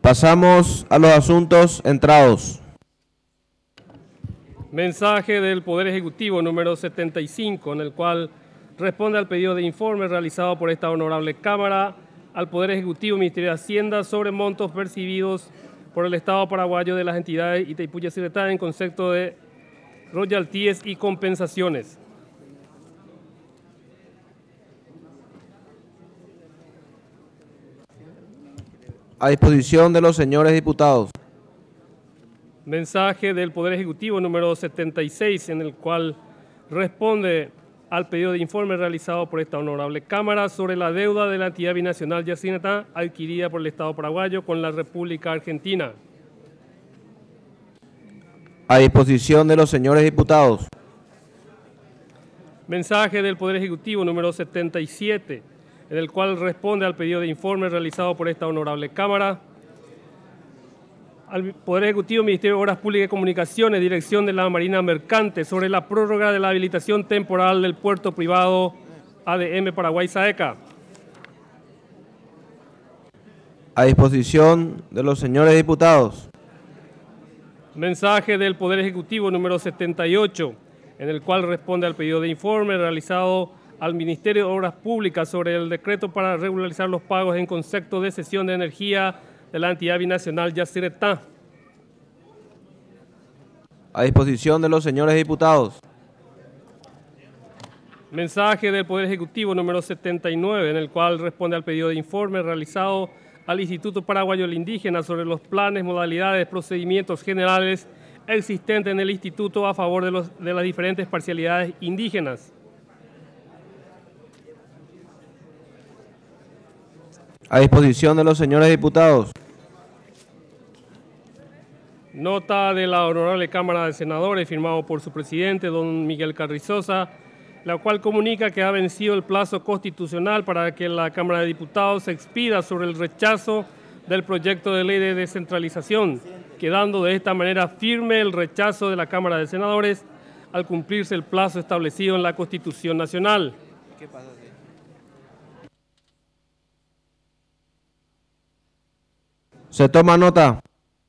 Pasamos a los asuntos entrados. Mensaje del Poder Ejecutivo número 75, en el cual responde al pedido de informe realizado por esta honorable Cámara al Poder Ejecutivo, Ministerio de Hacienda, sobre montos percibidos por el Estado paraguayo de las entidades Itaipu Yacyretá en concepto de royalties y compensaciones. A disposición de los señores diputados. Mensaje del Poder Ejecutivo número 76, en el cual responde al pedido de informe realizado por esta honorable Cámara sobre la deuda de la entidad binacional Yacyretá adquirida por el Estado paraguayo con la República Argentina. A disposición de los señores diputados. Mensaje del Poder Ejecutivo número 77, en el cual responde al pedido de informe realizado por esta honorable Cámara al Poder Ejecutivo, Ministerio de Obras Públicas y Comunicaciones, Dirección de la Marina Mercante, sobre la prórroga de la habilitación temporal del puerto privado ADM Paraguay SAECA. A disposición de los señores diputados. Mensaje del Poder Ejecutivo número 78, en el cual responde al pedido de informe realizado al Ministerio de Obras Públicas sobre el decreto para regularizar los pagos en concepto de cesión de energía de la entidad binacional Yacyretá. A disposición de los señores diputados. Mensaje del Poder Ejecutivo número 79, en el cual responde al pedido de informe realizado al Instituto Paraguayo del Indígena sobre los planes, modalidades, procedimientos generales existentes en el Instituto a favor de las diferentes parcialidades indígenas. A disposición de los señores diputados. Nota de la Honorable Cámara de Senadores, firmado por su presidente, don Miguel Carrizosa, la cual comunica que ha vencido el plazo constitucional para que la Cámara de Diputados se expida sobre el rechazo del proyecto de ley de descentralización, quedando de esta manera firme el rechazo de la Cámara de Senadores al cumplirse el plazo establecido en la Constitución Nacional. ¿Qué pasa? Se toma nota.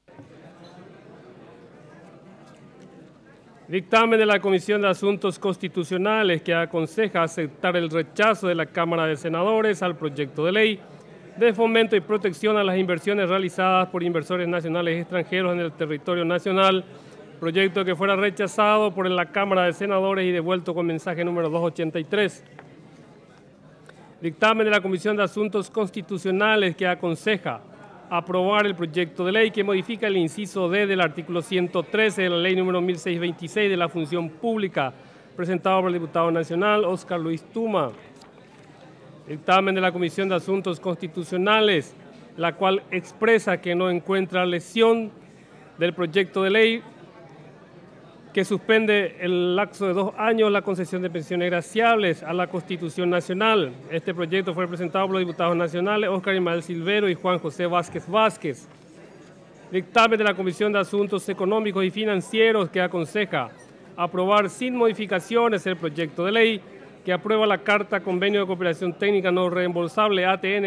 Dictamen de la Comisión de Asuntos Constitucionales que aconseja aceptar el rechazo de la Cámara de Senadores al proyecto de ley de fomento y protección a las inversiones realizadas por inversores nacionales y extranjeros en el territorio nacional, proyecto que fuera rechazado por la Cámara de Senadores y devuelto con mensaje número 283. Dictamen de la Comisión de Asuntos Constitucionales que aconseja aprobar el proyecto de ley que modifica el inciso D del artículo 113 de la ley número 1626 de la función pública, presentado por el diputado nacional Óscar Luis Tuma. Dictamen de la Comisión de Asuntos Constitucionales, la cual expresa que no encuentra lesión del proyecto de ley que suspende el lapso de 2 años la concesión de pensiones graciables a la Constitución Nacional. Este proyecto fue presentado por los diputados nacionales Óscar Ismael Silvero y Juan José Vázquez Vázquez. Dictamen de la Comisión de Asuntos Económicos y Financieros que aconseja aprobar sin modificaciones el proyecto de ley que aprueba la Carta Convenio de Cooperación Técnica No Reembolsable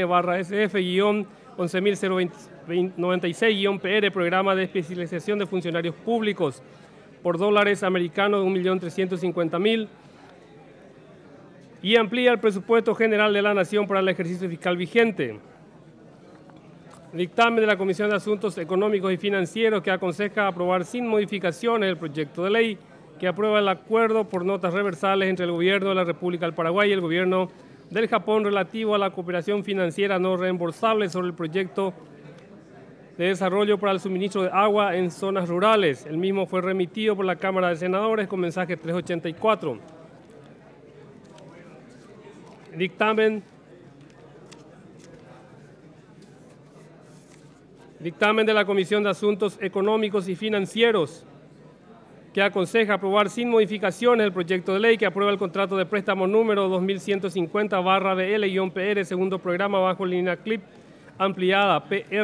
ATN/SF-10096-PR, Programa de Especialización de Funcionarios Públicos, por dólares americanos de 1.350.000 y amplía el presupuesto general de la Nación para el ejercicio fiscal vigente. Dictamen de la Comisión de Asuntos Económicos y Financieros que aconseja aprobar sin modificaciones el proyecto de ley que aprueba el acuerdo por notas reversales entre el Gobierno de la República del Paraguay y el Gobierno del Japón relativo a la cooperación financiera no reembolsable sobre el proyecto de desarrollo para el suministro de agua en zonas rurales. El mismo fue remitido por la Cámara de Senadores con mensaje 384. Dictamen de la Comisión de Asuntos Económicos y Financieros que aconseja aprobar sin modificaciones el proyecto de ley que aprueba el contrato de préstamo número 2150/BL-PR, segundo programa bajo línea CLIP ampliada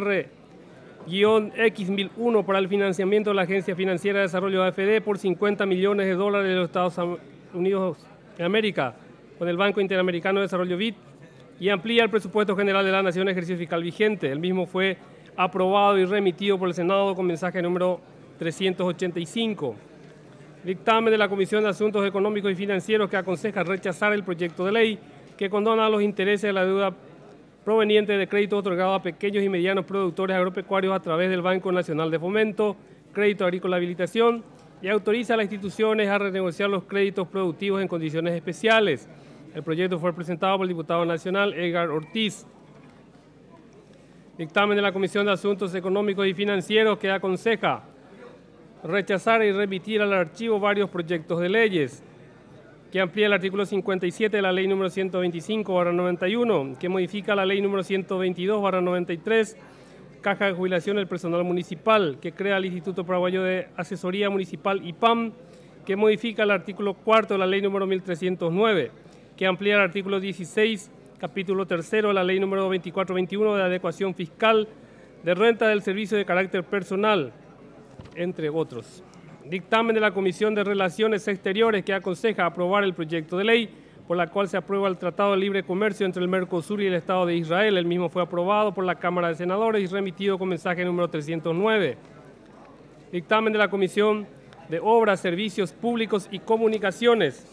PR-X1001 para el financiamiento de la Agencia Financiera de Desarrollo AFD por $50 millones de los Estados Unidos de América con el Banco Interamericano de Desarrollo BID y amplía el presupuesto general de la Nación ejercicio fiscal vigente. El mismo fue aprobado y remitido por el Senado con mensaje número 385. Dictamen de la Comisión de Asuntos Económicos y Financieros que aconseja rechazar el proyecto de ley que condona los intereses de la deuda proveniente de créditos otorgados a pequeños y medianos productores agropecuarios a través del Banco Nacional de Fomento, Crédito Agrícola Habilitación, y autoriza a las instituciones a renegociar los créditos productivos en condiciones especiales. El proyecto fue presentado por el diputado nacional Edgar Ortiz. Dictamen de la Comisión de Asuntos Económicos y Financieros que aconseja rechazar y remitir al archivo varios proyectos de leyes, que amplía el artículo 57 de la Ley número 125/91, que modifica la Ley número 122/93, Caja de Jubilación del Personal Municipal, que crea el Instituto Paraguayo de Asesoría Municipal IPAM, que modifica el artículo 4 de la Ley número 1309, que amplía el artículo 16, capítulo 3 de la Ley número 2421 de adecuación fiscal de renta del servicio de carácter personal, entre otros. Dictamen de la Comisión de Relaciones Exteriores que aconseja aprobar el proyecto de ley por la cual se aprueba el Tratado de Libre Comercio entre el Mercosur y el Estado de Israel. El mismo fue aprobado por la Cámara de Senadores y remitido con mensaje número 309. Dictamen de la Comisión de Obras, Servicios Públicos y Comunicaciones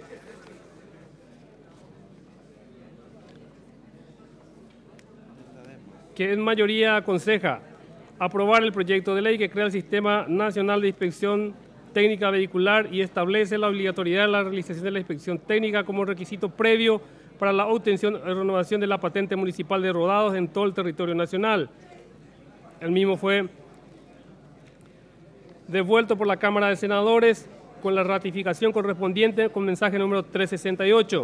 que en mayoría aconseja aprobar el proyecto de ley que crea el Sistema Nacional de Inspección Técnica Vehicular y establece la obligatoriedad de la realización de la inspección técnica como requisito previo para la obtención y renovación de la patente municipal de rodados en todo el territorio nacional. El mismo fue devuelto por la Cámara de Senadores con la ratificación correspondiente con mensaje número 368.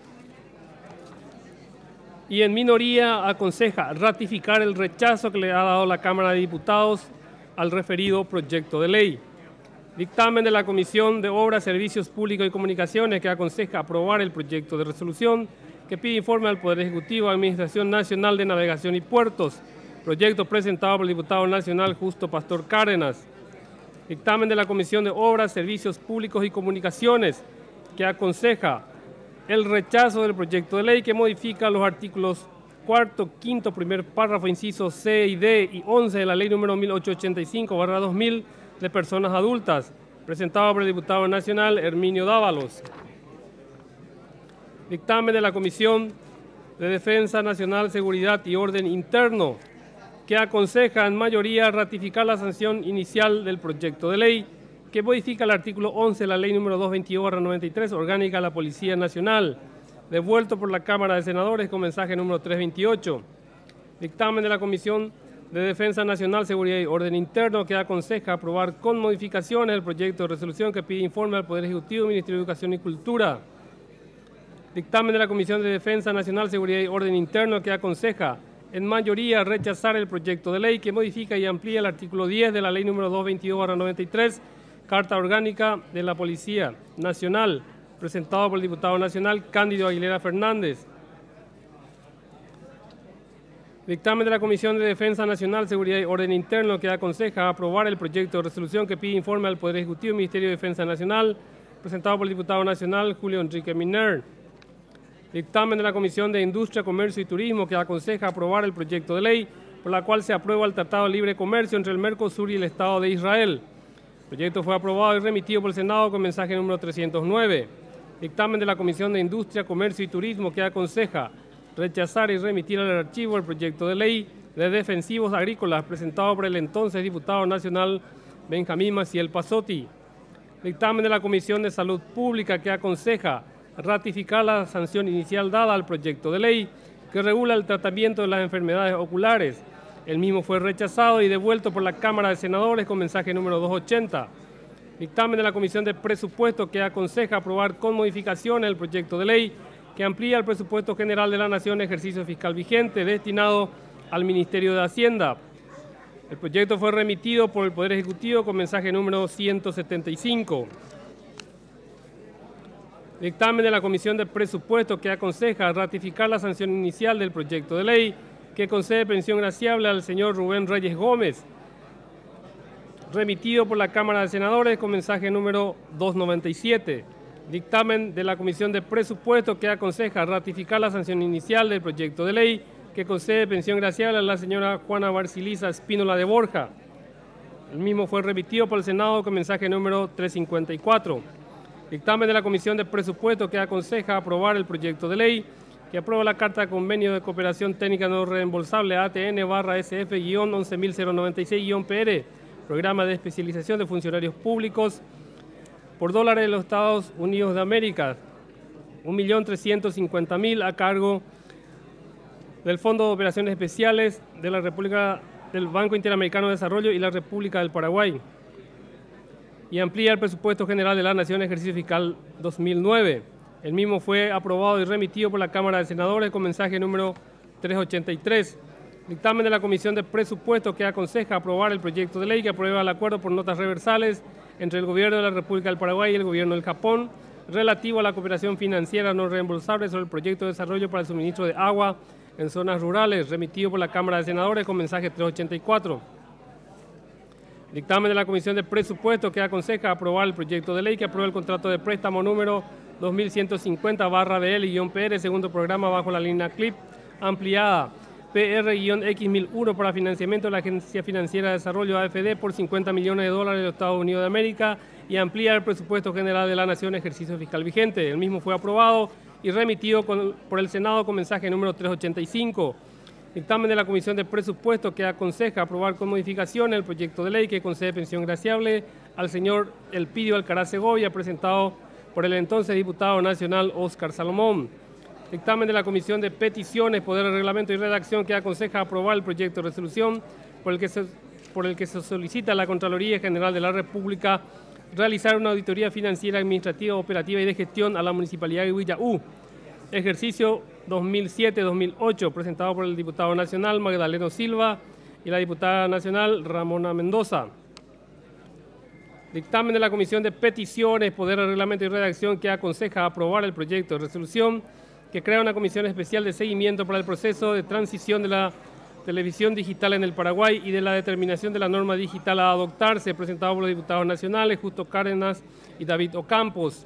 Y en minoría aconseja ratificar el rechazo que le ha dado la Cámara de Diputados al referido proyecto de ley. Dictamen de la Comisión de Obras, Servicios Públicos y Comunicaciones que aconseja aprobar el proyecto de resolución que pide informe al Poder Ejecutivo, Administración Nacional de Navegación y Puertos, proyecto presentado por el diputado nacional Justo Pastor Cárdenas. Dictamen de la Comisión de Obras, Servicios Públicos y Comunicaciones que aconseja el rechazo del proyecto de ley que modifica los artículos 4º, 5º, primer párrafo, incisos C y D y 11 de la Ley número 1885/2000 de personas adultas, presentado por el diputado nacional Herminio Dávalos. Dictamen de la Comisión de Defensa Nacional, Seguridad y Orden Interno, que aconseja en mayoría ratificar la sanción inicial del proyecto de ley, que modifica el artículo 11 de la Ley número 222/93, orgánica de la Policía Nacional, devuelto por la Cámara de Senadores con mensaje número 328. Dictamen de la Comisión de Defensa Nacional, Seguridad y Orden Interno que aconseja aprobar con modificaciones el proyecto de resolución que pide informe al Poder Ejecutivo, Ministerio de Educación y Cultura. Dictamen de la Comisión de Defensa Nacional, Seguridad y Orden Interno que aconseja en mayoría rechazar el proyecto de ley que modifica y amplía el artículo 10 de la Ley número 222/93, Carta Orgánica de la Policía Nacional, presentado por el diputado nacional Cándido Aguilera Fernández. Dictamen de la Comisión de Defensa Nacional, Seguridad y Orden Interno que aconseja aprobar el proyecto de resolución que pide informe al Poder Ejecutivo y Ministerio de Defensa Nacional, presentado por el diputado nacional Julio Enrique Miner. Dictamen de la Comisión de Industria, Comercio y Turismo que aconseja aprobar el proyecto de ley por la cual se aprueba el Tratado de Libre Comercio entre el Mercosur y el Estado de Israel. El proyecto fue aprobado y remitido por el Senado con mensaje número 309. Dictamen de la Comisión de Industria, Comercio y Turismo que aconseja rechazar y remitir al archivo el proyecto de ley de defensivos agrícolas presentado por el entonces diputado nacional Benjamín Maciel Pasotti. Dictamen de la Comisión de Salud Pública que aconseja ratificar la sanción inicial dada al proyecto de ley que regula el tratamiento de las enfermedades oculares. El mismo fue rechazado y devuelto por la Cámara de Senadores con mensaje número 280. Dictamen de la Comisión de Presupuesto que aconseja aprobar con modificaciones el proyecto de ley que amplía el presupuesto general de la Nación ejercicio fiscal vigente destinado al Ministerio de Hacienda. El proyecto fue remitido por el Poder Ejecutivo con mensaje número 175. Dictamen de la Comisión de Presupuesto que aconseja ratificar la sanción inicial del proyecto de ley que concede pensión graciable al señor Rubén Reyes Gómez, remitido por la Cámara de Senadores con mensaje número 297. Dictamen de la Comisión de Presupuesto que aconseja ratificar la sanción inicial del proyecto de ley que concede pensión gracial a la señora Juana Barcilisa Espínola de Borja. El mismo fue remitido por el Senado con mensaje número 354. Dictamen de la Comisión de Presupuesto que aconseja aprobar el proyecto de ley que aprueba la Carta de Convenio de Cooperación Técnica No Reembolsable ATN/SF-11096-PR, Programa de Especialización de Funcionarios Públicos, por dólares de los Estados Unidos de América, 1.350.000 a cargo del Fondo de Operaciones Especiales de la República del Banco Interamericano de Desarrollo y la República del Paraguay, y amplía el presupuesto general de la Nación ejercicio fiscal 2009. El mismo fue aprobado y remitido por la Cámara de Senadores con mensaje número 383. Dictamen de la Comisión de Presupuestos que aconseja aprobar el proyecto de ley que aprueba el acuerdo por notas reversales entre el Gobierno de la República del Paraguay y el Gobierno del Japón relativo a la cooperación financiera no reembolsable sobre el proyecto de desarrollo para el suministro de agua en zonas rurales, remitido por la Cámara de Senadores con mensaje 384. Dictamen de la Comisión de Presupuestos que aconseja aprobar el proyecto de ley que aprueba el contrato de préstamo número 2150/BL-PR, segundo programa bajo la línea CLIP ampliada PR-X1001 para financiamiento de la Agencia Financiera de Desarrollo AFD por $50 millones de los Estados Unidos de América y amplía el presupuesto general de la Nación ejercicio fiscal vigente. El mismo fue aprobado y remitido por el Senado con mensaje número 385. Dictamen de la Comisión de Presupuestos que aconseja aprobar con modificaciones el proyecto de ley que concede pensión graciable al señor Elpidio Alcaraz Segovia, presentado por el entonces diputado nacional Óscar Salomón. Dictamen de la Comisión de Peticiones, Poder, Reglamento y Redacción que aconseja aprobar el proyecto de resolución por el que se solicita a la Contraloría General de la República realizar una auditoría financiera, administrativa, operativa y de gestión a la Municipalidad de Huillaú, ejercicio 2007-2008, presentado por el diputado nacional Magdaleno Silva y la diputada nacional Ramona Mendoza. Dictamen de la Comisión de Peticiones, Poder, Reglamento y Redacción que aconseja aprobar el proyecto de resolución que crea una comisión especial de seguimiento para el proceso de transición de la televisión digital en el Paraguay y de la determinación de la norma digital a adoptarse, presentado por los diputados nacionales Justo Cárdenas y David Ocampos.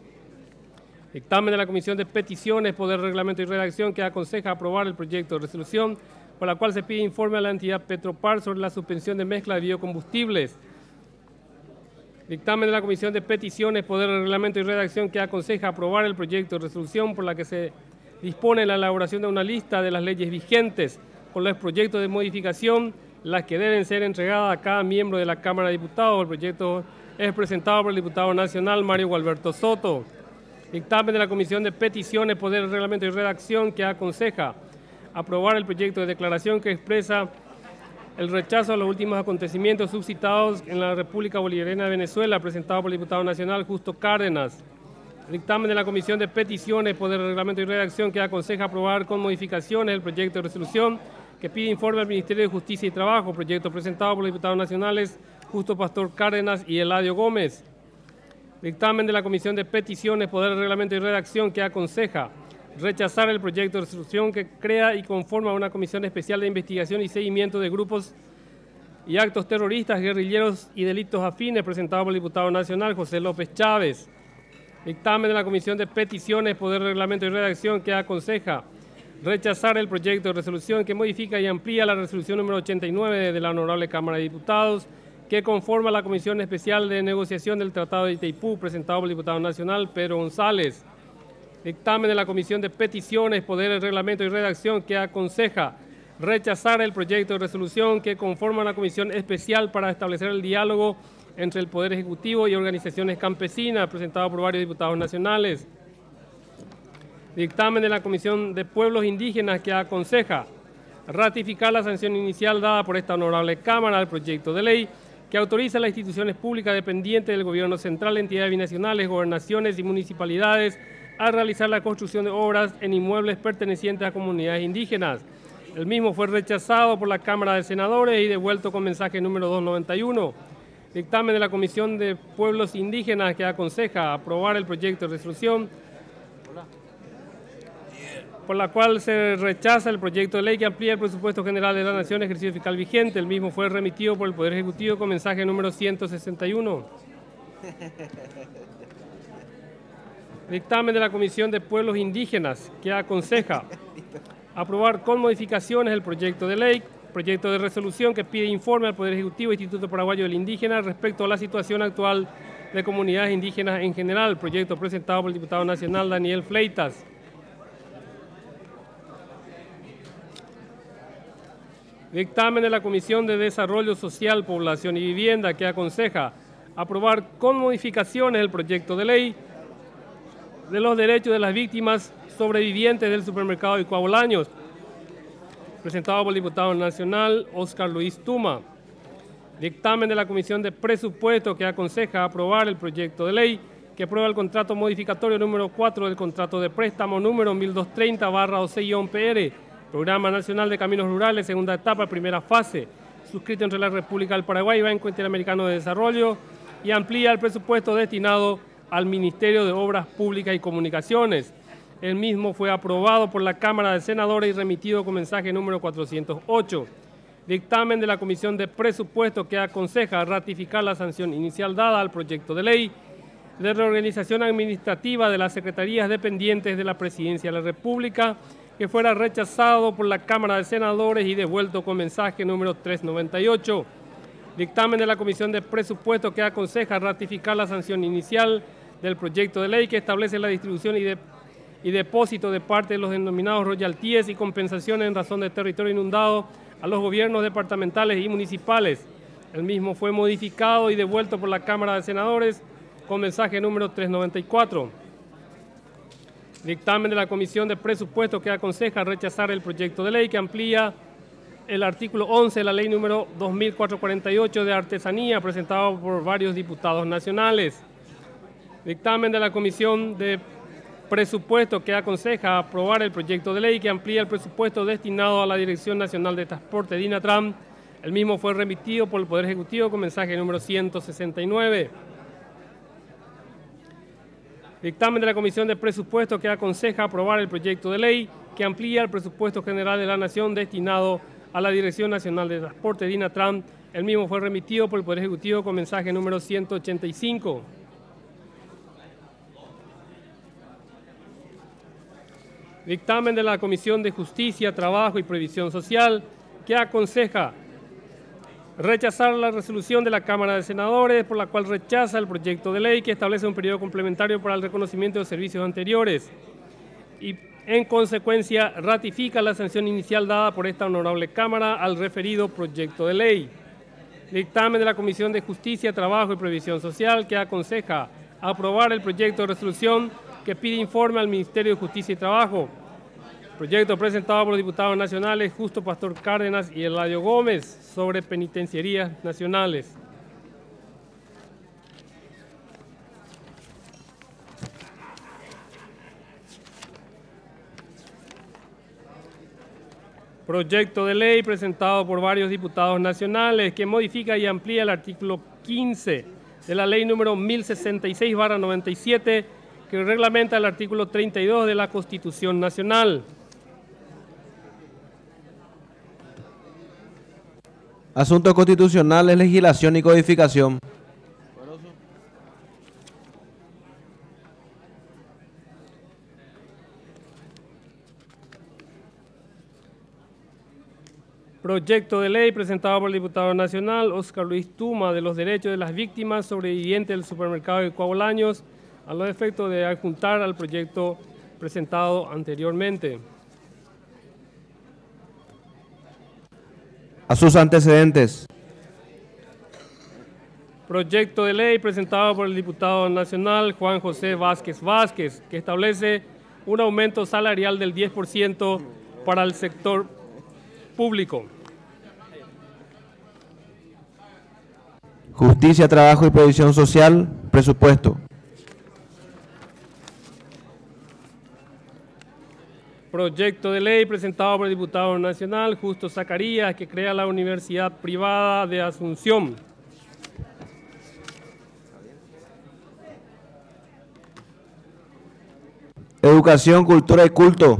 Dictamen de la Comisión de Peticiones, Poder, Reglamento y Redacción que aconseja aprobar el proyecto de resolución por la cual se pide informe a la entidad Petropar sobre la suspensión de mezcla de biocombustibles. Dictamen de la Comisión de Peticiones, Poder, Reglamento y Redacción que aconseja aprobar el proyecto de resolución por la que se dispone la elaboración de una lista de las leyes vigentes con los proyectos de modificación, las que deben ser entregadas a cada miembro de la Cámara de Diputados. El proyecto es presentado por el diputado nacional Mario Gualberto Soto. Dictamen de la Comisión de Peticiones, Poder, Reglamento y Redacción que aconseja aprobar el proyecto de declaración que expresa el rechazo a los últimos acontecimientos suscitados en la República Bolivariana de Venezuela, presentado por el diputado nacional Justo Cárdenas. Dictamen de la Comisión de Peticiones, Poder, Reglamento y Redacción que aconseja aprobar con modificaciones el proyecto de resolución que pide informe al Ministerio de Justicia y Trabajo, proyecto presentado por los diputados nacionales Justo Pastor Cárdenas y Eladio Gómez. Dictamen de la Comisión de Peticiones, Poder, Reglamento y Redacción que aconseja rechazar el proyecto de resolución que crea y conforma una comisión especial de investigación y seguimiento de grupos y actos terroristas, guerrilleros y delitos afines, presentado por el diputado nacional José López Chávez. Dictamen de la Comisión de Peticiones, Poder, Reglamento y Redacción que aconseja rechazar el proyecto de resolución que modifica y amplía la resolución número 89 de la Honorable Cámara de Diputados que conforma la Comisión Especial de Negociación del Tratado de Itaipú, presentado por el diputado nacional Pedro González. Dictamen de la Comisión de Peticiones, Poder, Reglamento y Redacción que aconseja rechazar el proyecto de resolución que conforma la Comisión Especial para establecer el diálogo entre el Poder Ejecutivo y organizaciones campesinas, presentado por varios diputados nacionales. Dictamen de la Comisión de Pueblos Indígenas que aconseja ratificar la sanción inicial dada por esta honorable Cámara al proyecto de ley que autoriza a las instituciones públicas dependientes del Gobierno Central, entidades binacionales, gobernaciones y municipalidades a realizar la construcción de obras en inmuebles pertenecientes a comunidades indígenas. El mismo fue rechazado por la Cámara de Senadores y devuelto con mensaje número 291. Dictamen de la Comisión de Pueblos Indígenas que aconseja aprobar el proyecto de resolución por la cual se rechaza el proyecto de ley que amplía el presupuesto general de la Nación ejercicio fiscal vigente. El mismo fue remitido por el Poder Ejecutivo con mensaje número 161. Dictamen de la Comisión de Pueblos Indígenas que aconseja Aprobar con modificaciones el proyecto de ley, proyecto de resolución que pide informe al Poder Ejecutivo e Instituto Paraguayo del Indígena respecto a la situación actual de comunidades indígenas en general, proyecto presentado por el diputado nacional Daniel Fleitas. Dictamen de la Comisión de Desarrollo Social, Población y Vivienda que aconseja aprobar con modificaciones el proyecto de ley de los derechos de las víctimas sobrevivientes del supermercado de Coabolaños, presentado por el diputado nacional Óscar Luis Tuma. Dictamen de la Comisión de Presupuesto que aconseja aprobar el proyecto de ley que aprueba el contrato modificatorio número 4 del contrato de préstamo número 1230/OC-PR, Programa Nacional de Caminos Rurales, segunda etapa, primera fase, suscrito entre la República del Paraguay y Banco Interamericano de Desarrollo, y amplía el presupuesto destinado al Ministerio de Obras Públicas y Comunicaciones. El mismo fue aprobado por la Cámara de Senadores y remitido con mensaje número 408. Dictamen de la Comisión de Presupuesto que aconseja ratificar la sanción inicial dada al proyecto de ley de reorganización administrativa de las secretarías dependientes de la Presidencia de la República, que fuera rechazado por la Cámara de Senadores y devuelto con mensaje número 398. Dictamen de la Comisión de Presupuesto que aconseja ratificar la sanción inicial del proyecto de ley que establece la distribución y depósito de parte de los denominados royalties y compensaciones en razón de territorio inundado a los gobiernos departamentales y municipales. El mismo fue modificado y devuelto por la Cámara de Senadores con mensaje número 394. Dictamen de la Comisión de Presupuesto que aconseja rechazar el proyecto de ley que amplía el artículo 11 de la ley número 2448 de artesanía, presentado por varios diputados nacionales. Dictamen de la Comisión de Presupuesto que aconseja aprobar el proyecto de ley que amplía el presupuesto destinado a la Dirección Nacional de Transporte, DINATRAN. El mismo fue remitido por el Poder Ejecutivo con mensaje número 169. Dictamen de la Comisión de Presupuesto que aconseja aprobar el proyecto de ley que amplía el presupuesto general de la Nación destinado a la Dirección Nacional de Transporte, DINATRAN. El mismo fue remitido por el Poder Ejecutivo con mensaje número 185. Dictamen de la Comisión de Justicia, Trabajo y Previsión Social que aconseja rechazar la resolución de la Cámara de Senadores por la cual rechaza el proyecto de ley que establece un periodo complementario para el reconocimiento de servicios anteriores y en consecuencia ratifica la sanción inicial dada por esta honorable Cámara al referido proyecto de ley. Dictamen de la Comisión de Justicia, Trabajo y Previsión Social que aconseja aprobar el proyecto de resolución que pide informe al Ministerio de Justicia y Trabajo. Proyecto presentado por los diputados nacionales Justo Pastor Cárdenas y Eladio Gómez sobre penitenciarías nacionales. Proyecto de ley presentado por varios diputados nacionales que modifica y amplía el artículo 15 de la ley número 1066/97 que reglamenta el artículo 32 de la Constitución Nacional. Asuntos constitucionales, legislación y codificación. Proyecto de ley presentado por el diputado nacional Óscar Luis Tuma de los derechos de las víctimas sobrevivientes del supermercado de Coabolaños a los efectos de adjuntar al proyecto presentado anteriormente. A sus antecedentes. Proyecto de ley presentado por el diputado nacional Juan José Vázquez Vázquez, que establece un aumento salarial del 10% para el sector público. Justicia, Trabajo y Previsión Social, presupuesto. Proyecto de ley presentado por el diputado nacional Justo Zacarías, que crea la Universidad Privada de Asunción. Educación, Cultura y Culto.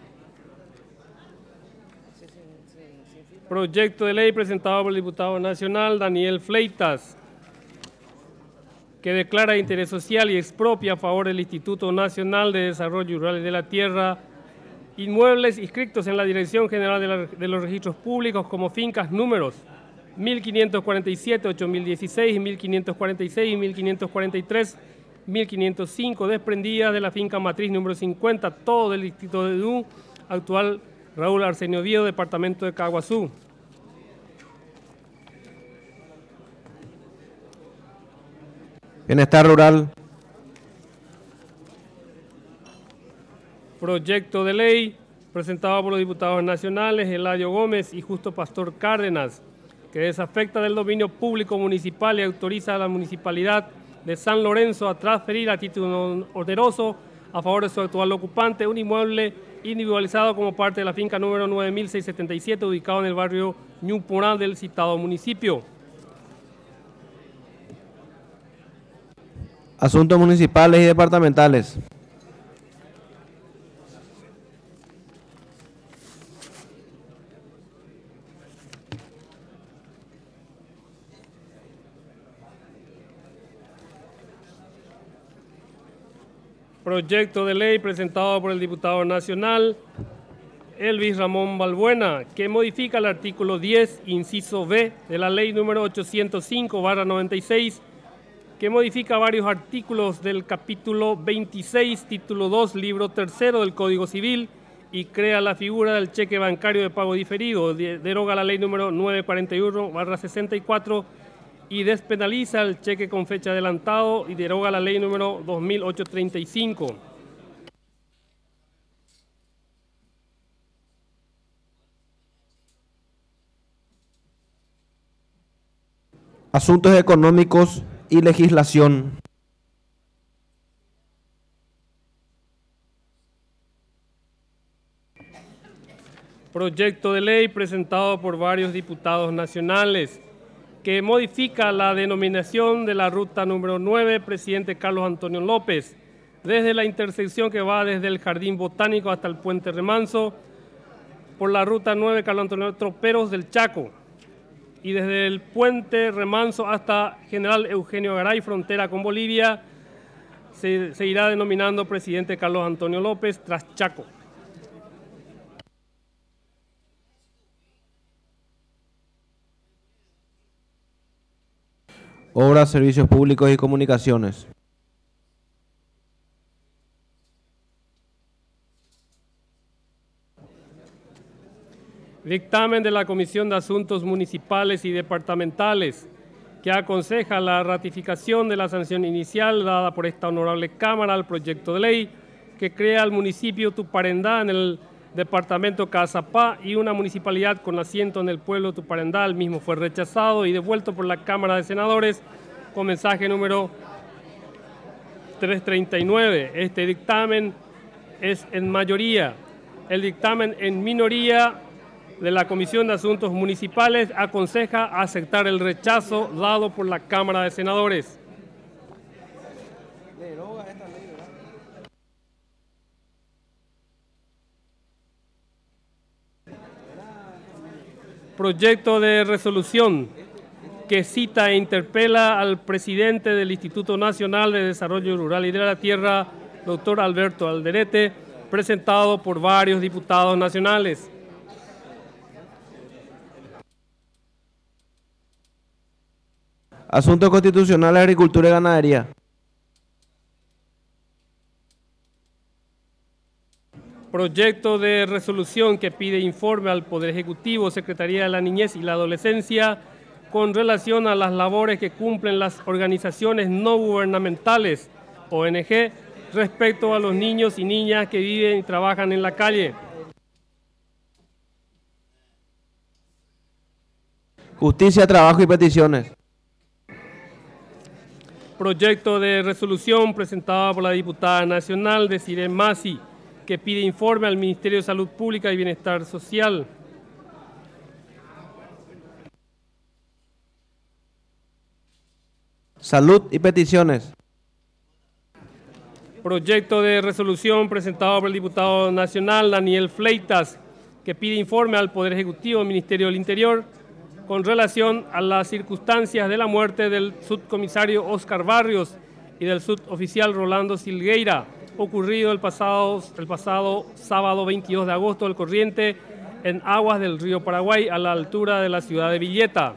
Proyecto de ley presentado por el diputado nacional Daniel Fleitas, que declara interés social y expropia a favor del Instituto Nacional de Desarrollo Rural de la Tierra inmuebles inscritos en la Dirección General de los Registros Públicos como fincas números 1547, 8016, 1546 y 1543, 1505, desprendidas de la finca matriz número 50, todo del distrito de Edú, actual Raúl Arsenio Oviedo, departamento de Caguazú. Bienestar rural. Proyecto de ley presentado por los diputados nacionales Eladio Gómez y Justo Pastor Cárdenas, que desafecta del dominio público municipal y autoriza a la municipalidad de San Lorenzo a transferir a título oneroso a favor de su actual ocupante un inmueble individualizado como parte de la finca número 9677 ubicado en el barrio Ñupurá del citado municipio. Asuntos municipales y departamentales. Proyecto de ley presentado por el diputado nacional Elvis Ramón Balbuena, que modifica el artículo 10, inciso B, de la ley número 805/96, que modifica varios artículos del capítulo 26, título 2, libro 3 del Código Civil y crea la figura del cheque bancario de pago diferido, deroga la ley número 941/64 y despenaliza el cheque con fecha adelantado y deroga la ley número 2835. Asuntos económicos y legislación. Proyecto de ley presentado por varios diputados nacionales que modifica la denominación de la ruta número 9, presidente Carlos Antonio López, desde la intersección que va desde el Jardín Botánico hasta el Puente Remanso, por la ruta 9 Carlos Antonio Troperos del Chaco, y desde el Puente Remanso hasta General Eugenio Garay, frontera con Bolivia, se irá denominando presidente Carlos Antonio López tras Chaco. Obras, servicios públicos y comunicaciones. Dictamen de la Comisión de Asuntos Municipales y Departamentales, que aconseja la ratificación de la sanción inicial dada por esta honorable Cámara al proyecto de ley que crea el municipio Tuparendá en el departamento Cazapá y una municipalidad con asiento en el pueblo Tuparendá. El mismo fue rechazado y devuelto por la Cámara de Senadores con mensaje número 339. Este dictamen es en mayoría. El dictamen en minoría de la Comisión de Asuntos Municipales aconseja aceptar el rechazo dado por la Cámara de Senadores. Proyecto de resolución que cita e interpela al presidente del Instituto Nacional de Desarrollo Rural y de la Tierra, doctor Alberto Alderete, presentado por varios diputados nacionales. Asuntos constitucionales, agricultura y ganadería. Proyecto de resolución que pide informe al Poder Ejecutivo, Secretaría de la Niñez y la Adolescencia con relación a las labores que cumplen las organizaciones no gubernamentales, ONG, respecto a los niños y niñas que viven y trabajan en la calle. Justicia, trabajo y peticiones. Proyecto de resolución presentado por la diputada nacional Desiree Masi, que pide informe al Ministerio de Salud Pública y Bienestar Social. Salud y peticiones. Proyecto de resolución presentado por el diputado nacional Daniel Fleitas, que pide informe al Poder Ejecutivo, Ministerio del Interior, con relación a las circunstancias de la muerte del subcomisario Oscar Barrios y del suboficial Rolando Silgueira, ocurrido el pasado sábado 22 de agosto del corriente en aguas del río Paraguay a la altura de la ciudad de Villeta.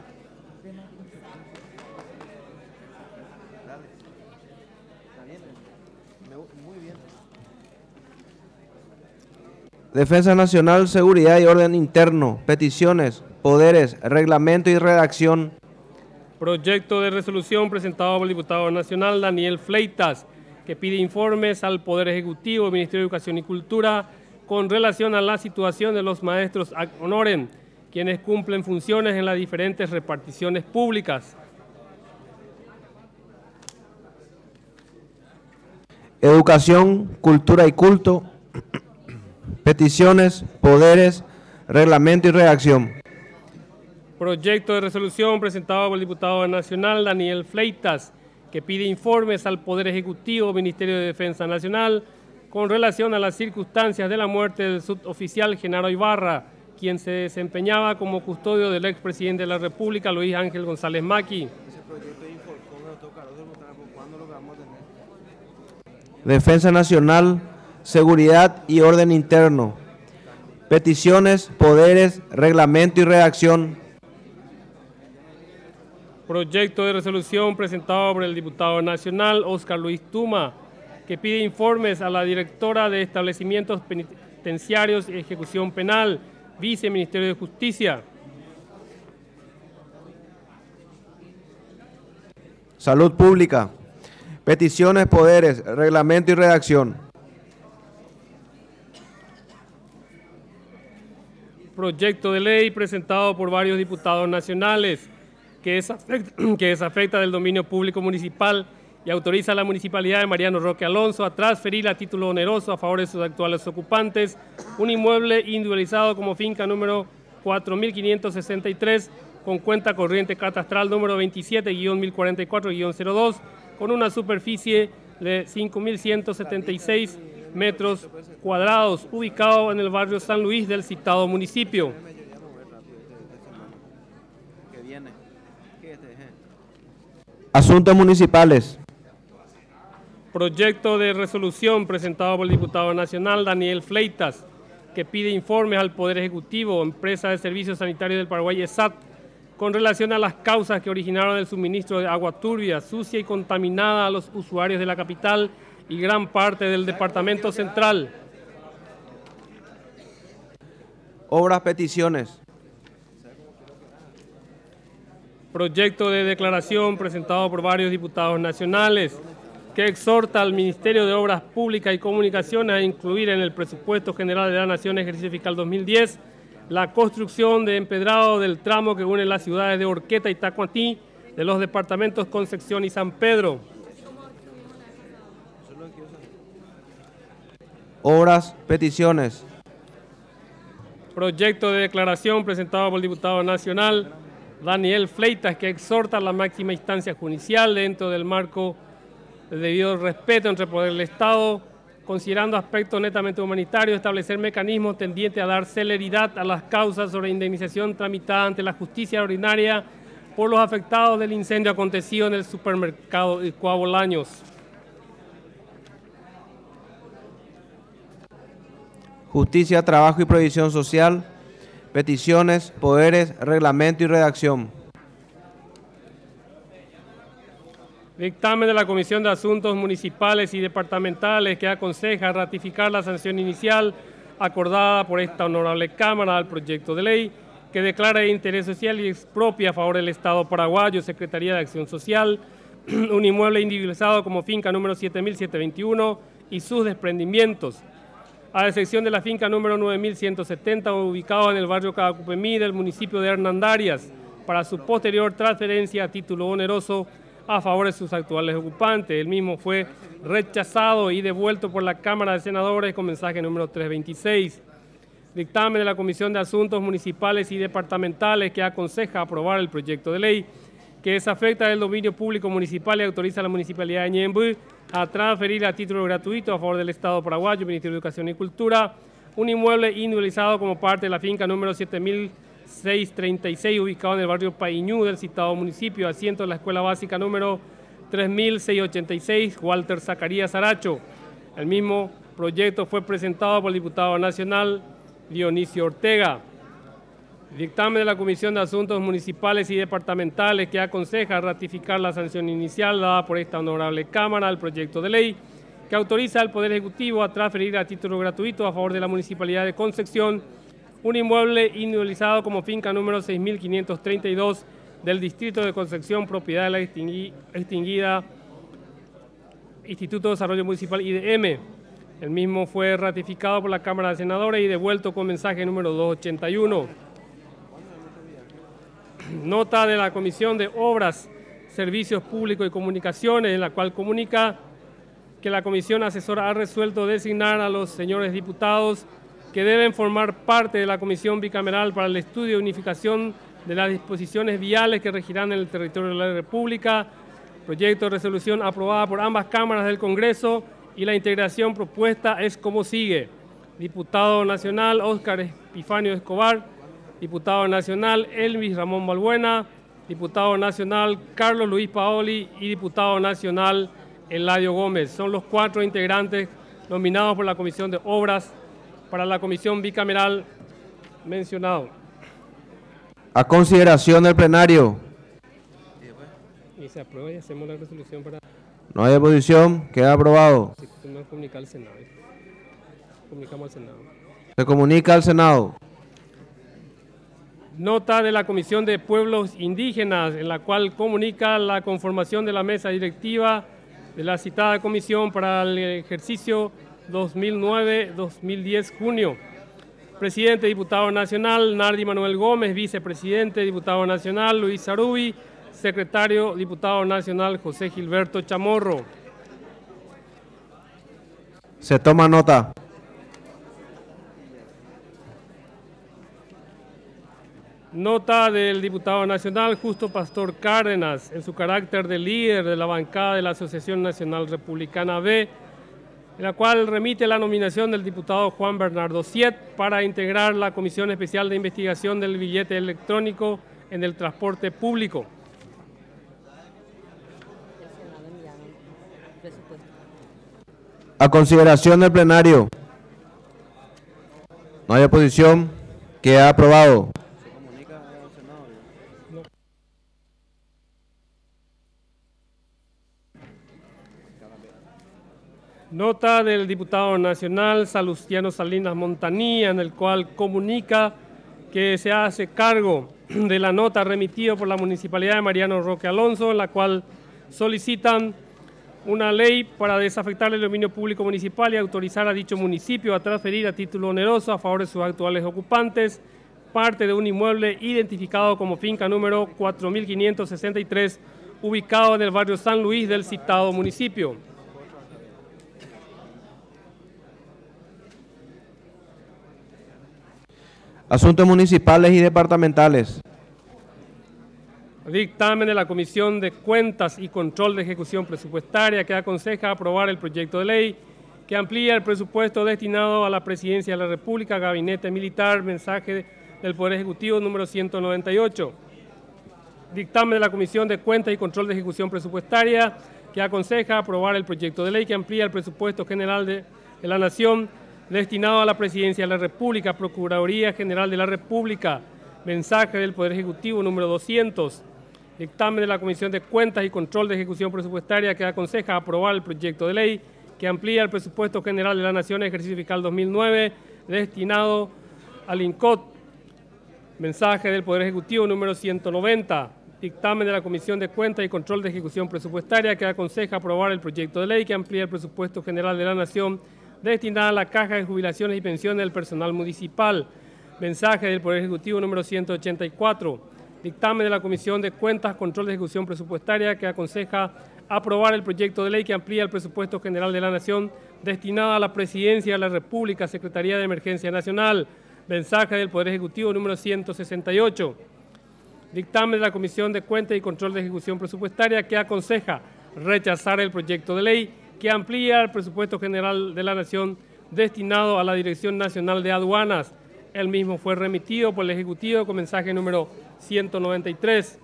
Defensa Nacional, Seguridad y Orden Interno. Peticiones, poderes, reglamento y redacción. Proyecto de resolución presentado por el diputado nacional Daniel Fleitas, que pide informes al Poder Ejecutivo, Ministerio de Educación y Cultura, con relación a la situación de los maestros ad honorem, quienes cumplen funciones en las diferentes reparticiones públicas. Educación, Cultura y Culto. Peticiones, poderes, reglamento y redacción. Proyecto de resolución presentado por el diputado nacional Daniel Fleitas, que pide informes al Poder Ejecutivo, Ministerio de Defensa Nacional, con relación a las circunstancias de la muerte del suboficial Genaro Ibarra, quien se desempeñaba como custodio del expresidente de la República, Luis Ángel González Maqui. Defensa Nacional, Seguridad y Orden Interno. Peticiones, poderes, reglamento y redacción. Proyecto de resolución presentado por el diputado nacional Óscar Luis Tuma, que pide informes a la directora de Establecimientos Penitenciarios y Ejecución Penal, Viceministerio de Justicia. Salud Pública. Peticiones, poderes, reglamento y redacción. Proyecto de ley presentado por varios diputados nacionales que desafecta del dominio público municipal y autoriza a la Municipalidad de Mariano Roque Alonso a transferir a título oneroso a favor de sus actuales ocupantes un inmueble individualizado como finca número 4563 con cuenta corriente catastral número 27-1044-02 con una superficie de 5.176 metros cuadrados, ubicado en el barrio San Luis del citado municipio. Asuntos municipales. Proyecto de resolución presentado por el diputado nacional Daniel Fleitas, que pide informes al Poder Ejecutivo, Empresa de Servicios Sanitarios del Paraguay, ESAT, con relación a las causas que originaron el suministro de agua turbia, sucia y contaminada a los usuarios de la capital y gran parte del departamento central. Obras, peticiones. Proyecto de declaración presentado por varios diputados nacionales que exhorta al Ministerio de Obras Públicas y Comunicaciones a incluir en el Presupuesto General de la Nación Ejercicio Fiscal 2010 la construcción de empedrado del tramo que une las ciudades de Horqueta y Tacuatí de los departamentos Concepción y San Pedro. Obras, peticiones. Proyecto de declaración presentado por el diputado nacional Daniel Fleitas, que exhorta a la máxima instancia judicial dentro del marco del debido respeto entre el poder del Estado, considerando aspectos netamente humanitarios, establecer mecanismos tendientes a dar celeridad a las causas sobre indemnización tramitada ante la justicia ordinaria por los afectados del incendio acontecido en el supermercado Ecuador Bolaños. Justicia, Trabajo y Previsión Social. Peticiones, poderes, reglamento y redacción. Dictamen de la Comisión de Asuntos Municipales y Departamentales que aconseja ratificar la sanción inicial acordada por esta honorable Cámara al proyecto de ley que declara de interés social y expropia a favor del Estado paraguayo, Secretaría de Acción Social, un inmueble individualizado como finca número 7721 y sus desprendimientos, a excepción de la finca número 9170 ubicado en el barrio Cadacupemí del municipio de Hernandarias, para su posterior transferencia a título oneroso a favor de sus actuales ocupantes. El mismo fue rechazado y devuelto por la Cámara de Senadores con mensaje número 326. Dictamen de la Comisión de Asuntos Municipales y Departamentales que aconseja aprobar el proyecto de ley que desafecta del dominio público municipal y autoriza a la Municipalidad de Ñemby a transferir a título gratuito a favor del Estado paraguayo, Ministerio de Educación y Cultura, un inmueble individualizado como parte de la finca número 7636 ubicado en el barrio Païñú del citado municipio, asiento de la Escuela Básica número 3686, Walter Zacarías Aracho, El mismo proyecto fue presentado por el diputado nacional Dionisio Ortega. Dictamen de la Comisión de Asuntos Municipales y Departamentales que aconseja ratificar la sanción inicial dada por esta honorable Cámara al proyecto de ley que autoriza al Poder Ejecutivo a transferir a título gratuito a favor de la Municipalidad de Concepción un inmueble inmovilizado como finca número 6532 del Distrito de Concepción, propiedad de la extinguida Instituto de Desarrollo Municipal IDM. El mismo fue ratificado por la Cámara de Senadores y devuelto con mensaje número 281. Nota de la Comisión de Obras, Servicios Públicos y Comunicaciones, en la cual comunica que la Comisión Asesora ha resuelto designar a los señores diputados que deben formar parte de la Comisión Bicameral para el estudio y unificación de las disposiciones viales que regirán en el territorio de la República, proyecto de resolución aprobada por ambas cámaras del Congreso, y la integración propuesta es como sigue. Diputado nacional Óscar Epifanio Escobar, diputado nacional Elvis Ramón Balbuena, diputado nacional Carlos Luis Paoli y diputado nacional Eladio Gómez. Son los 4 integrantes nominados por la Comisión de Obras para la Comisión Bicameral mencionado. A consideración del plenario. Y se aprueba y hacemos la resolución para... No hay oposición. Queda aprobado. Comunicar al Senado. Comunicamos al Senado. Se comunica al Senado. Nota de la Comisión de Pueblos Indígenas, en la cual comunica la conformación de la mesa directiva de la citada comisión para el ejercicio 2009-2010 junio. Presidente, diputado nacional Nardi Manuel Gómez, vicepresidente, diputado nacional Luis Sarubi, secretario, diputado nacional José Gilberto Chamorro. Se toma nota. Nota del diputado nacional Justo Pastor Cárdenas, en su carácter de líder de la bancada de la Asociación Nacional Republicana B, en la cual remite la nominación del diputado Juan Bernardo Siet para integrar la Comisión Especial de Investigación del Billete Electrónico en el Transporte Público. A consideración del plenario. No hay oposición. Queda aprobado. Nota del diputado nacional Salustiano Salinas Montanía, en el cual comunica que se hace cargo de la nota remitida por la Municipalidad de Mariano Roque Alonso, en la cual solicitan una ley para desafectar el dominio público municipal y autorizar a dicho municipio a transferir a título oneroso a favor de sus actuales ocupantes parte de un inmueble identificado como finca número 4563, ubicado en el barrio San Luis del citado municipio. Asuntos municipales y departamentales. Dictamen de la Comisión de Cuentas y Control de Ejecución Presupuestaria que aconseja aprobar el proyecto de ley que amplía el presupuesto destinado a la Presidencia de la República, Gabinete Militar, mensaje del Poder Ejecutivo número 198. Dictamen de la Comisión de Cuentas y Control de Ejecución Presupuestaria que aconseja aprobar el proyecto de ley que amplía el presupuesto general de la Nación destinado a la Presidencia de la República, Procuraduría General de la República, mensaje del Poder Ejecutivo número 200. Dictamen de la Comisión de Cuentas y Control de Ejecución Presupuestaria que aconseja aprobar el proyecto de ley que amplía el presupuesto general de la Nación en ejercicio fiscal 2009 destinado al INCOT. Mensaje del Poder Ejecutivo número 190. Dictamen de la Comisión de Cuentas y Control de Ejecución Presupuestaria que aconseja aprobar el proyecto de ley que amplía el presupuesto general de la Nación destinada a la Caja de Jubilaciones y Pensiones del Personal Municipal. Mensaje del Poder Ejecutivo número 184. Dictamen de la Comisión de Cuentas, Control de Ejecución Presupuestaria que aconseja aprobar el proyecto de ley que amplía el presupuesto general de la Nación destinado a la Presidencia de la República, Secretaría de Emergencia Nacional. Mensaje del Poder Ejecutivo número 168. Dictamen de la Comisión de Cuentas y Control de Ejecución Presupuestaria que aconseja rechazar el proyecto de ley que amplía el presupuesto general de la Nación destinado a la Dirección Nacional de Aduanas. El mismo fue remitido por el Ejecutivo con mensaje número 193.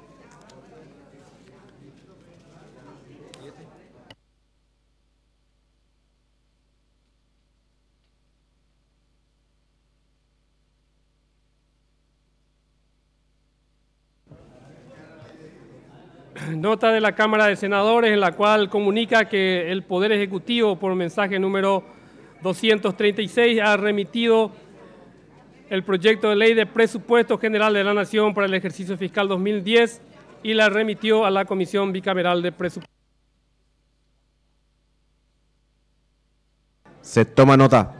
Nota de la Cámara de Senadores en la cual comunica que el Poder Ejecutivo, por mensaje número 236, ha remitido el proyecto de ley de presupuesto general de la Nación para el ejercicio fiscal 2010 y la remitió a la Comisión Bicameral de Presupuesto. Se toma nota.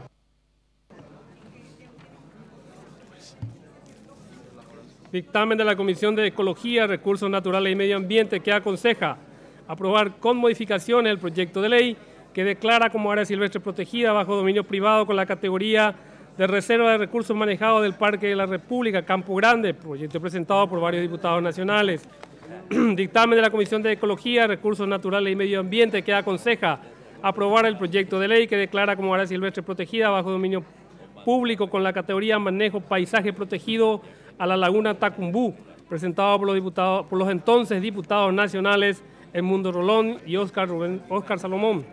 Dictamen de la Comisión de Ecología, Recursos Naturales y Medio Ambiente que aconseja aprobar con modificaciones el proyecto de ley que declara como área silvestre protegida bajo dominio privado con la categoría de reserva de recursos manejados del Parque de la República, Campo Grande, proyecto presentado por varios diputados nacionales. Dictamen de la Comisión de Ecología, Recursos Naturales y Medio Ambiente que aconseja aprobar el proyecto de ley que declara como área silvestre protegida bajo dominio público con la categoría manejo paisaje protegido a la laguna Tacumbú, presentado por los entonces diputados nacionales Edmundo Rolón y Óscar Salomón.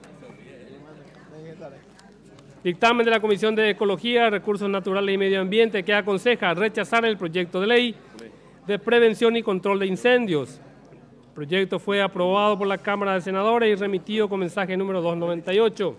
Dictamen de la Comisión de Ecología, Recursos Naturales y Medio Ambiente que aconseja rechazar el proyecto de ley de prevención y control de incendios. El proyecto fue aprobado por la Cámara de Senadores y remitido con mensaje número 298.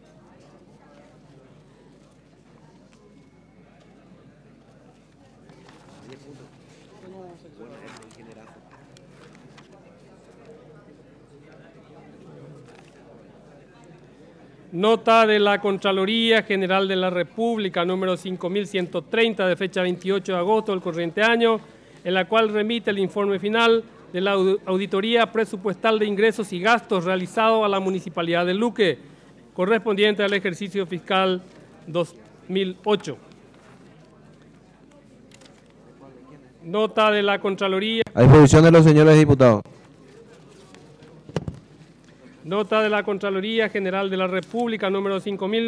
Nota de la Contraloría General de la República número 5130 de fecha 28 de agosto del corriente año, en la cual remite el informe final de la auditoría presupuestal de ingresos y gastos realizado a la Municipalidad de Luque, correspondiente al ejercicio fiscal 2008. Nota de la Contraloría. A disposición de los señores diputados. Nota de la Contraloría General de la República número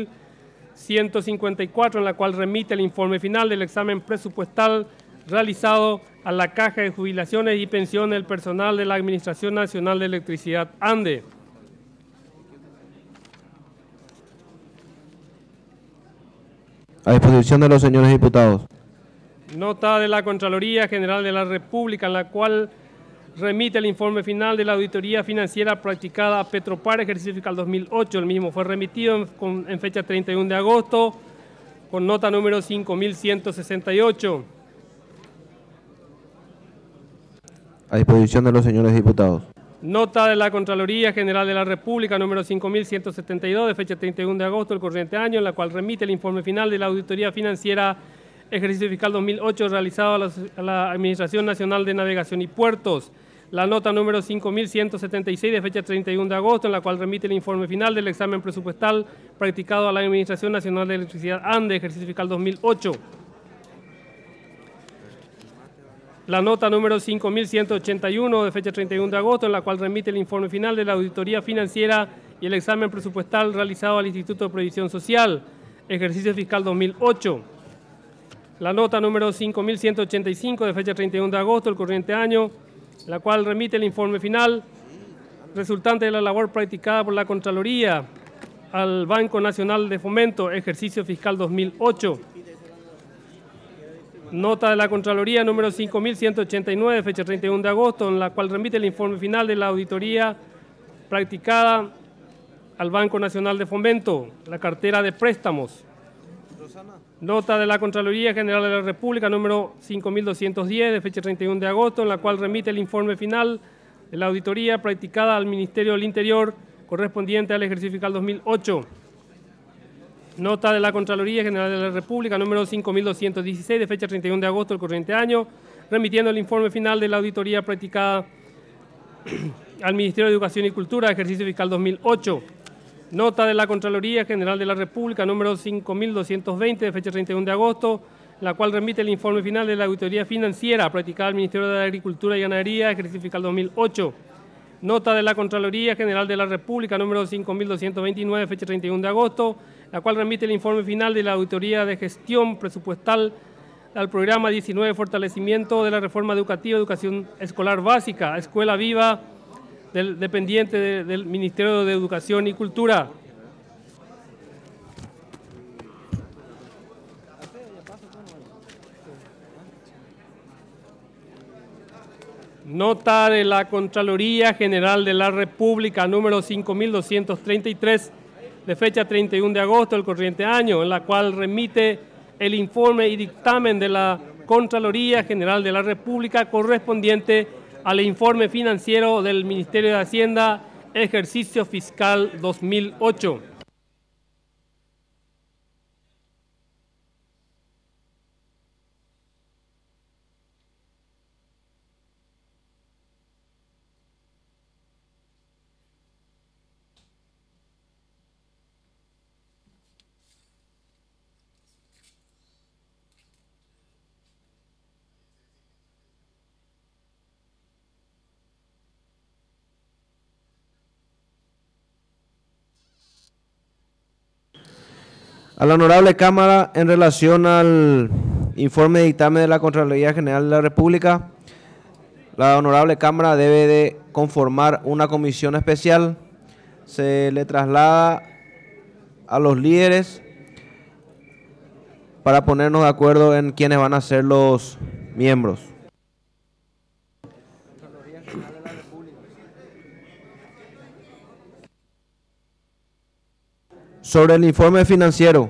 5154, en la cual remite el informe final del examen presupuestal realizado a la Caja de Jubilaciones y Pensiones del personal de la Administración Nacional de Electricidad ANDE. A disposición de los señores diputados. Nota de la Contraloría General de la República, en la cual remite el informe final de la auditoría financiera practicada a Petropar, ejercicio fiscal 2008. El mismo fue remitido en fecha 31 de agosto, con nota número 5168. A disposición de los señores diputados. Nota de la Contraloría General de la República número 5172 de fecha 31 de agosto del corriente año, en la cual remite el informe final de la auditoría financiera ejercicio fiscal 2008 realizado a la Administración Nacional de Navegación y Puertos. La nota número 5176 de fecha 31 de agosto, en la cual remite el informe final del examen presupuestal practicado a la Administración Nacional de Electricidad ANDE, ejercicio fiscal 2008. La nota número 5181 de fecha 31 de agosto, en la cual remite el informe final de la auditoría financiera y el examen presupuestal realizado al Instituto de Previsión Social, ejercicio fiscal 2008. La nota número 5185 de fecha 31 de agosto del corriente año, la cual remite el informe final resultante de la labor practicada por la Contraloría al Banco Nacional de Fomento, ejercicio fiscal 2008. Nota de la Contraloría número 5189 de fecha 31 de agosto, en la cual remite el informe final de la auditoría practicada al Banco Nacional de Fomento, la cartera de préstamos. Nota de la Contraloría General de la República número 5210 de fecha 31 de agosto, en la cual remite el informe final de la auditoría practicada al Ministerio del Interior correspondiente al ejercicio fiscal 2008. Nota de la Contraloría General de la República número 5216 de fecha 31 de agosto del corriente año, remitiendo el informe final de la auditoría practicada al Ministerio de Educación y Cultura, ejercicio fiscal 2008. Nota de la Contraloría General de la República número 5220 de fecha 31 de agosto, la cual remite el informe final de la auditoría financiera practicada al Ministerio de Agricultura y Ganadería, ejercicio fiscal 2008. Nota de la Contraloría General de la República número 5229 de fecha 31 de agosto, la cual remite el informe final de la auditoría de gestión presupuestal al programa 19 Fortalecimiento de la Reforma Educativa, Educación Escolar Básica, Escuela Viva, dependiente del Ministerio de Educación y Cultura. Nota de la Contraloría General de la República número 5233 de fecha 31 de agosto del corriente año, en la cual remite el informe y dictamen de la Contraloría General de la República correspondiente al informe financiero del Ministerio de Hacienda, ejercicio fiscal 2008. A la Honorable Cámara, en relación al informe de dictamen de la Contraloría General de la República, la Honorable Cámara debe de conformar una comisión especial. Se le traslada a los líderes para ponernos de acuerdo en quiénes van a ser los miembros. Sobre el informe financiero.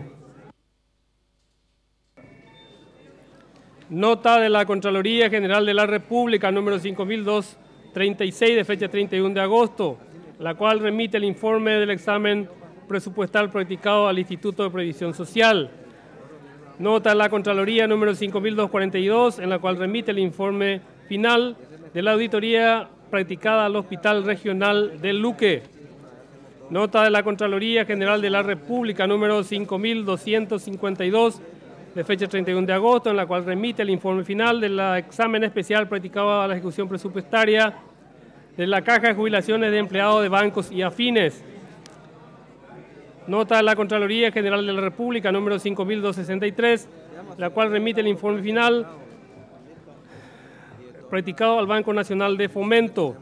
Nota de la Contraloría General de la República número 5236 de fecha 31 de agosto, la cual remite el informe del examen presupuestal practicado al Instituto de Previsión Social. Nota de la Contraloría número 5242, en la cual remite el informe final de la auditoría practicada al Hospital Regional de Luque. Nota de la Contraloría General de la República número 5252 de fecha 31 de agosto, en la cual remite el informe final del examen especial practicado a la ejecución presupuestaria de la Caja de Jubilaciones de Empleados de Bancos y Afines. Nota de la Contraloría General de la República número 5263, la cual remite el informe final practicado al Banco Nacional de Fomento.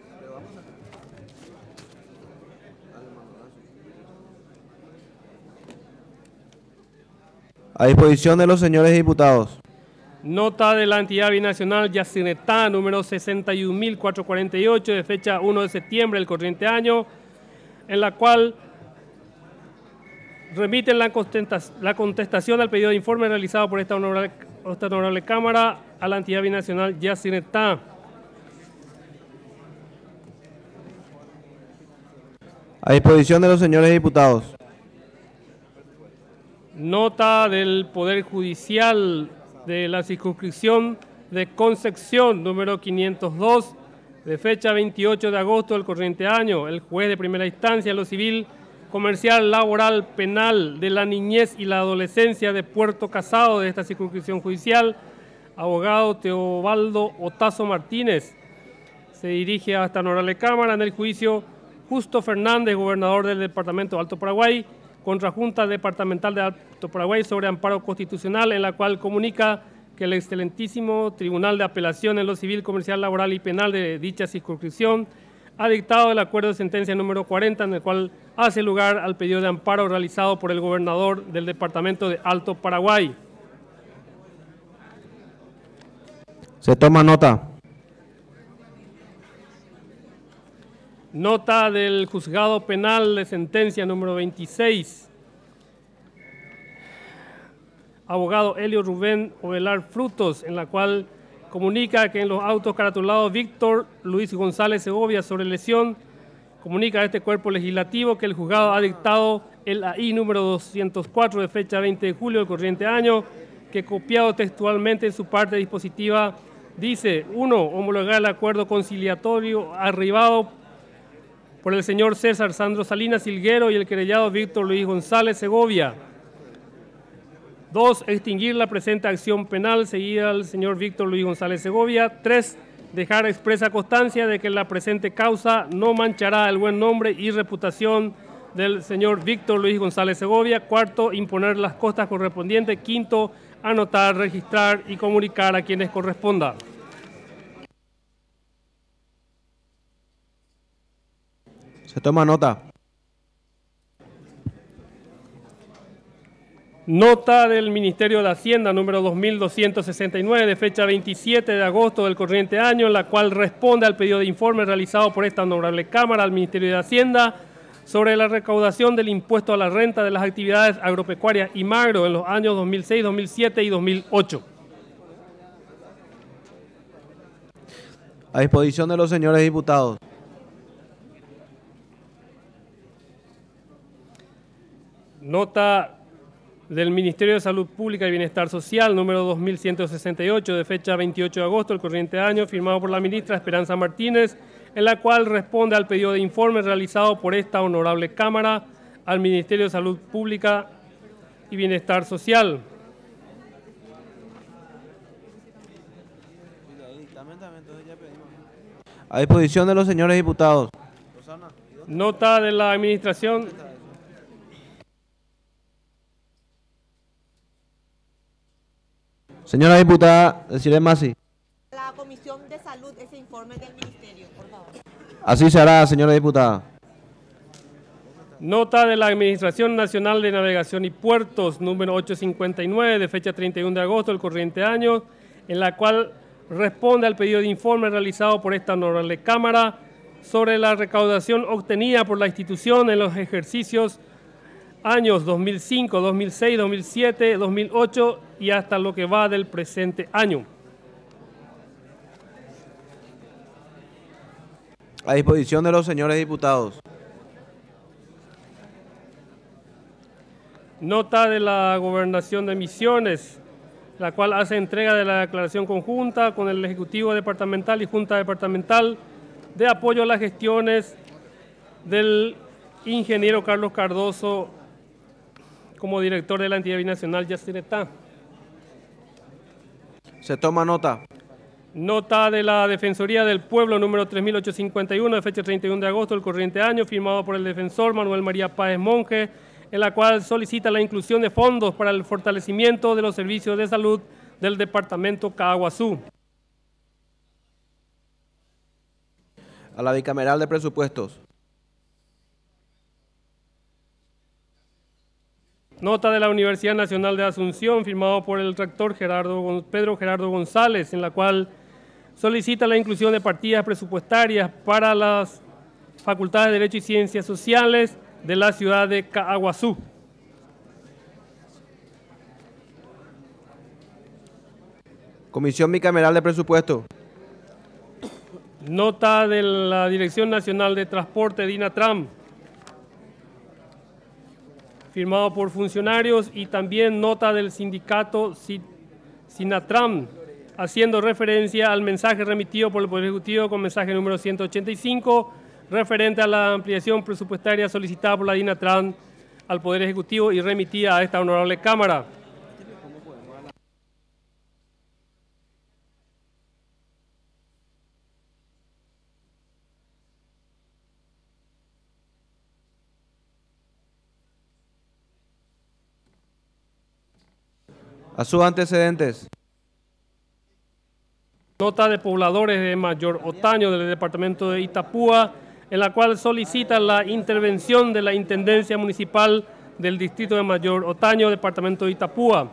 A disposición de los señores diputados. Nota de la entidad binacional Yacinetá número 61.448 de fecha 1 de septiembre del corriente año, en la cual remiten la contestación al pedido de informe realizado por esta honorable Cámara a la entidad binacional Yacinetá. A disposición de los señores diputados. Nota del Poder Judicial de la circunscripción de Concepción número 502 de fecha 28 de agosto del corriente año. El juez de primera instancia en lo civil, comercial, laboral, penal de la niñez y la adolescencia de Puerto Casado de esta circunscripción judicial, abogado Teobaldo Otazo Martínez, se dirige a esta honorable Cámara en el juicio Justo Fernández, gobernador del Departamento de Alto Paraguay, contra Junta Departamental de Alto Paraguay sobre amparo constitucional, en la cual comunica que el excelentísimo Tribunal de Apelación en lo civil, comercial, laboral y penal de dicha circunscripción ha dictado el acuerdo de sentencia número 40, en el cual hace lugar al pedido de amparo realizado por el gobernador del Departamento de Alto Paraguay. Se toma nota. Nota del Juzgado Penal de Sentencia número 26. Abogado Helio Rubén Ovelar Frutos, en la cual comunica que en los autos caratulados Víctor Luis González Segovia sobre lesión, comunica a este cuerpo legislativo que el juzgado ha dictado el AI número 204 de fecha 20 de julio del corriente año, que copiado textualmente en su parte dispositiva dice: 1. Homologar el acuerdo conciliatorio arribado por el señor César Sandro Salinas Silguero y el querellado Víctor Luis González Segovia. 2. Extinguir la presente acción penal seguida al señor Víctor Luis González Segovia. 3. Dejar expresa constancia de que la presente causa no manchará el buen nombre y reputación del señor Víctor Luis González Segovia. 4. Imponer las costas correspondientes. 5. Anotar, registrar y comunicar a quienes corresponda. Se toma nota. Nota del Ministerio de Hacienda número 2269 de fecha 27 de agosto del corriente año, en la cual responde al pedido de informe realizado por esta honorable Cámara al Ministerio de Hacienda sobre la recaudación del impuesto a la renta de las actividades agropecuarias y magro en los años 2006, 2007 y 2008. A disposición de los señores diputados. Nota del Ministerio de Salud Pública y Bienestar Social, número 2168, de fecha 28 de agosto del corriente año, firmado por la ministra Esperanza Martínez, en la cual responde al pedido de informe realizado por esta honorable Cámara al Ministerio de Salud Pública y Bienestar Social. A disposición de los señores diputados. Nota de la Administración. Señora diputada, decirle Masi. La Comisión de Salud ese informe del Ministerio, por favor. Así se hará, señora diputada. Nota de la Administración Nacional de Navegación y Puertos, número 859, de fecha 31 de agosto del corriente año, en la cual responde al pedido de informe realizado por esta honorable Cámara sobre la recaudación obtenida por la institución en los ejercicios años 2005, 2006, 2007, 2008 y hasta lo que va del presente año. A disposición de los señores diputados. Nota de la Gobernación de Misiones, la cual hace entrega de la declaración conjunta con el Ejecutivo Departamental y Junta Departamental de apoyo a las gestiones del ingeniero Carlos Cardoso como director de la entidad binacional Yacyretá. Se toma nota. Nota de la Defensoría del Pueblo número 3851 de fecha 31 de agosto del corriente año, firmado por el defensor Manuel María Páez Monge, en la cual solicita la inclusión de fondos para el fortalecimiento de los servicios de salud del departamento Caaguazú. A la bicameral de presupuestos. Nota de la Universidad Nacional de Asunción, firmado por el rector Pedro Gerardo González, en la cual solicita la inclusión de partidas presupuestarias para las Facultades de Derecho y Ciencias Sociales de la ciudad de Caaguazú. Comisión bicameral de presupuesto. Nota de la Dirección Nacional de Transporte, DINATRAN, firmado por funcionarios, y también nota del sindicato SINATRAN, haciendo referencia al mensaje remitido por el Poder Ejecutivo con mensaje número 185, referente a la ampliación presupuestaria solicitada por la DINATRAN al Poder Ejecutivo y remitida a esta honorable Cámara. A sus antecedentes. Nota de pobladores de Mayor Otaño del departamento de Itapúa, en la cual solicita la intervención de la Intendencia Municipal del Distrito de Mayor Otaño, departamento de Itapúa.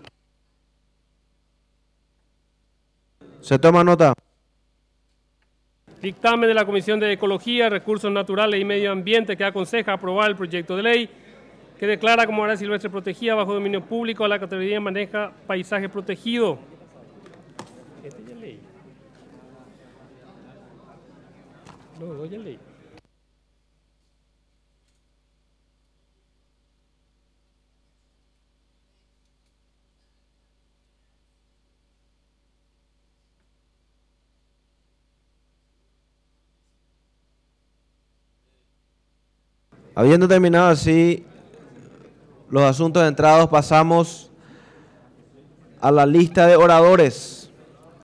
Se toma nota. Dictamen de la Comisión de Ecología, Recursos Naturales y Medio Ambiente que aconseja aprobar el proyecto de ley que declara como área silvestre protegida bajo dominio público a la categoría maneja paisaje protegido. Habiendo terminado así los asuntos entrados, pasamos a la lista de oradores.